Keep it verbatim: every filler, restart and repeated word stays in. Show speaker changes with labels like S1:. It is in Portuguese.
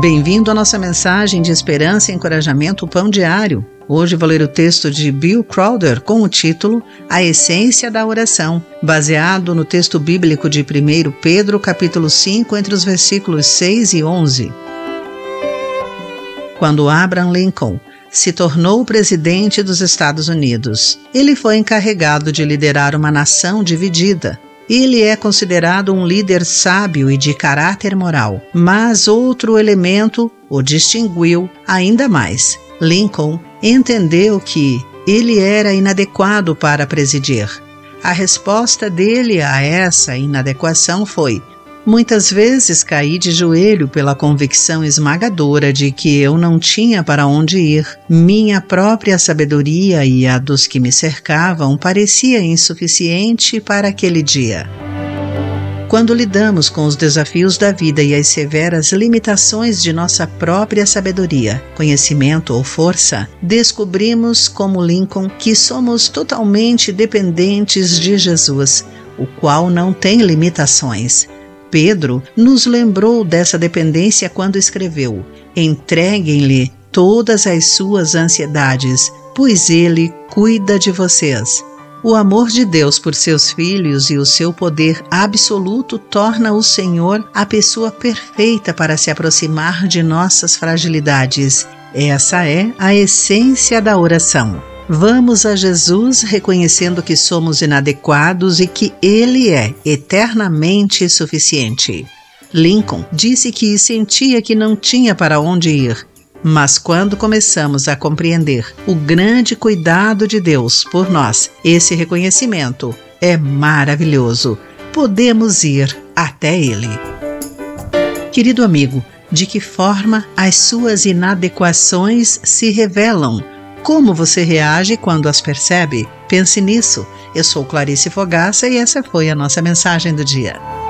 S1: Bem-vindo à nossa mensagem de esperança e encorajamento, o Pão Diário. Hoje vou ler o texto de Bill Crowder com o título A Essência da Oração, baseado no texto bíblico de primeiro Pedro, capítulo cinco, entre os versículos seis e onze. Quando Abraham Lincoln se tornou presidente dos Estados Unidos, ele foi encarregado de liderar uma nação dividida. Ele é considerado um líder sábio e de caráter moral, mas outro elemento o distinguiu ainda mais. Lincoln entendeu que ele era inadequado para presidir. A resposta dele a essa inadequação foi: muitas vezes caí de joelho pela convicção esmagadora de que eu não tinha para onde ir. Minha própria sabedoria e a dos que me cercavam parecia insuficiente para aquele dia. Quando lidamos com os desafios da vida e as severas limitações de nossa própria sabedoria, conhecimento ou força, descobrimos, como Lincoln, que somos totalmente dependentes de Jesus, o qual não tem limitações. Pedro nos lembrou dessa dependência quando escreveu: entreguem-lhe todas as suas ansiedades, pois ele cuida de vocês. O amor de Deus por seus filhos e o seu poder absoluto torna o Senhor a pessoa perfeita para se aproximar de nossas fragilidades. Essa é a essência da oração. Vamos a Jesus reconhecendo que somos inadequados e que Ele é eternamente suficiente. Lincoln disse que sentia que não tinha para onde ir, mas quando começamos a compreender o grande cuidado de Deus por nós, esse reconhecimento é maravilhoso. Podemos ir até Ele. Querido amigo, de que forma as suas inadequações se revelam? Como você reage quando as percebe? Pense nisso. Eu sou Clarice Fogaça e essa foi a nossa mensagem do dia.